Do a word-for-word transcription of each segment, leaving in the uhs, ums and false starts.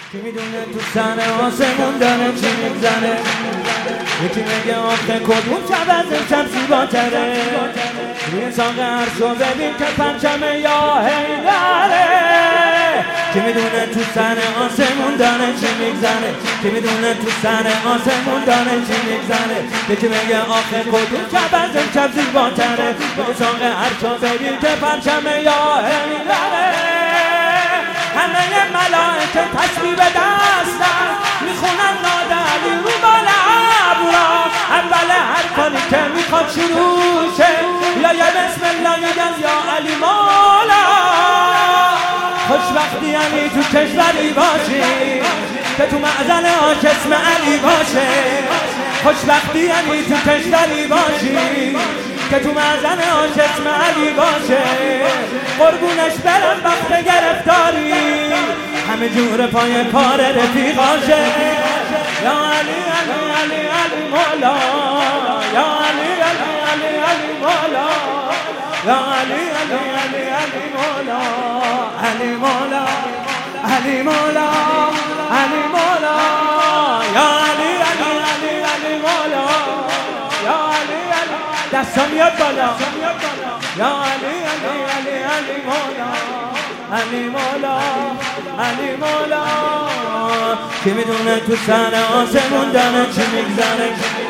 کی میدونه تو سر آسمون داره چی میگذره، یکی میگه آخه کدوم شب از امشب زیباتره، روی ساق عرشو ببین که پرچمه یا حیدره. کی میدونه تو سر آسمون داره چی میگذره، کی میدونه تو سر آسمون داره چی میگذره، یکی میگه آخه کدوم شب از امشب زیباتره، روی ساق عرشو ببین که پرچمه یا حیدره. همه ملائکه تسبیح به دستن میخونن ناده علی رو بالا ابرا، اول هر کاری که میخواد شروع شه یا یه بسم الله میگن یا علی مولا. خوشبختی یعنی تو کشوری باشی که تو معزل آش اسم علی باشه، خوشبختی یعنی تو کشوری باشی که تو معزن آش اسم علی باشه، قربونش برم وقت گرفتاری همه جور پای کار رفیقاشه. یا علی علی علی علی مولا، یا علی علی علی علی مولا، یا علی علی علی علی مولا، علی مولا، علی مولا، علی مولا، یا علی علی علی علی مولا، یا علی علی دستم میاد بالا، یا علی علی علی علی مولا، علی مولا، علی مولا. کی میدونه تو سر آسمون داره چی میگذره،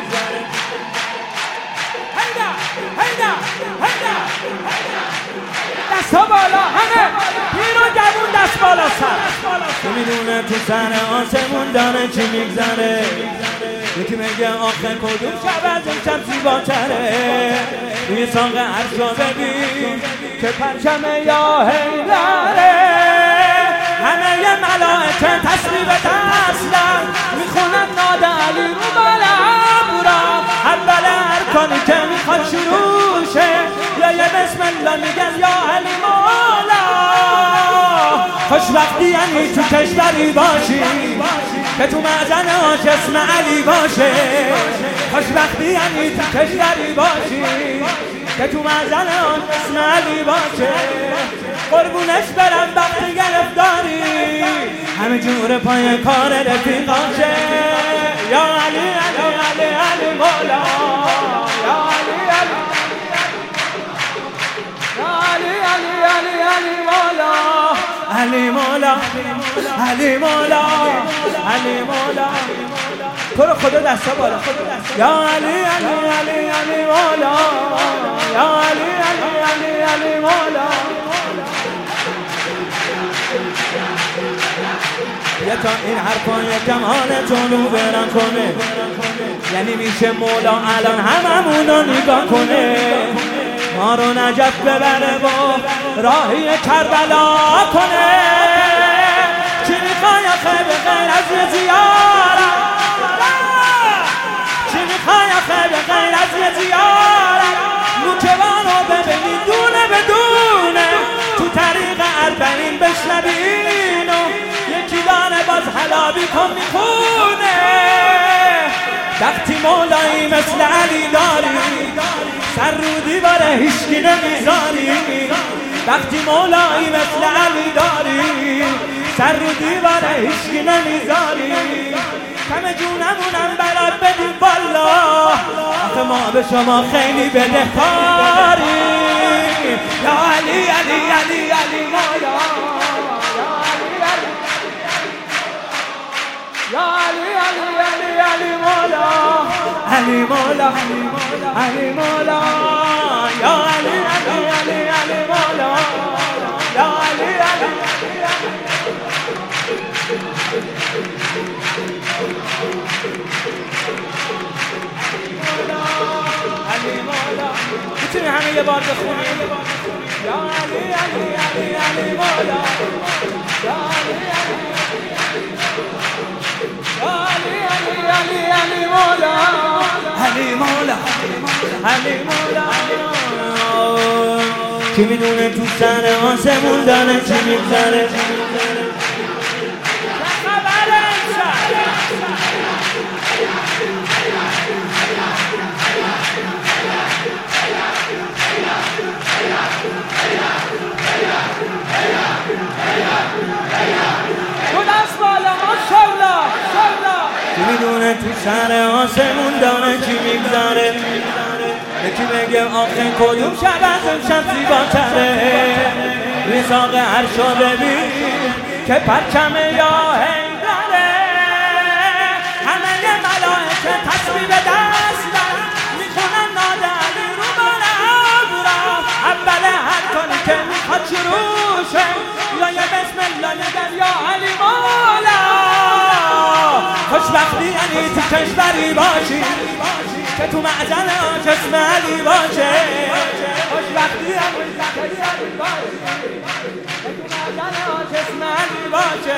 هیدا هیدا هیدا دستا بالا همه پیر و جوون دست بالا سر. کی میدونه تو سر آسمون داره چی میگذره، یکی میگه آخه کدوم شب از امشب زیباتره، روی ساق عرشو ببین که پرچمه یا حیدره. همه یه ملائکه تسبیح به دستن میخونن ناده علی رو بالا ابرا، اول هر کاری که میخواد شروع شه یا یه بسم الله میگن یا علی مولا. خوشبختی یعنی تو کشوری باشی که تو معزن آش اسم علی باشه، خوشبختی یعنی تو کشوری باشی که تو معزن آش اسم علی باشه، قربونش برم وقت گرفتاری همه جور پای کار رفیقاشه. یا علی علی علی علی مولا، یا علی علی، یا علی علی علی علی مولا، علی مولا، علی مولا، علی مولا. تو رو خدا دستا بالا، یا علی علی علی علی مولا، یا علی علی علی علی مولا. یه تا این حرفا یکم حالتون رو برن کنه، یعنی میشه مولا الان هممونو نگاه کنه، ما رو نجف ببره با راهی کربلا کنه. چی میخوای آخه به غیر از زیارت، چی میخوای آخه به غیر از زیارت، نوکوان رو ببینی دونه بدونه تو طریق اربعین بشنبین و یکی داره باز حلابی کن میخونه. وقتی مولایی مثل علی داری سر رو دیواره هیچکی نمیذاری، وقتی مولایی مثل علی داری سر رو دیواره هیچکی نمیذاری، همه جونمونم برات بدیم والا، آخه ما به شما خیلی بدهکاری. یا علی علی علی علی مولا، یا علی علی علی علی مولا، علی مولا، علی مولا، یا علی علی علی علی مولا، یا علی علی علی مولا. میتونی همه یه بار بخونی، یا علی علی علی علی مولا، یا علی علی علی علی علی علی مولا، علی مولا، علی مولا. کی میدونه تو سر آسمون داره چی میگذره، تو دست بالا میدونه تو سر آسمون داره چی میگذره یکی بگه آخه کدوم شب از اون شب زیباتره ریزاق عرشا ببین که پرچمه یا هیدره همه ملائکه تسبیح به دست دارن میخونن ناده علی رو باره ابرا اول هر کاری که میخواد شروعشه یا یه بسم الله نگر یا علی مولا خوشبختی یعنی تو کشوری باشی که تو معزل آش اسم علی باشه خوشبختی یعنی تو کشوری باشی که تو معزل آش اسم علی باشه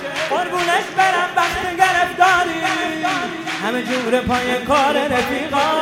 قربونش برم وقت گرفتاری همه جور پای کار رفیقا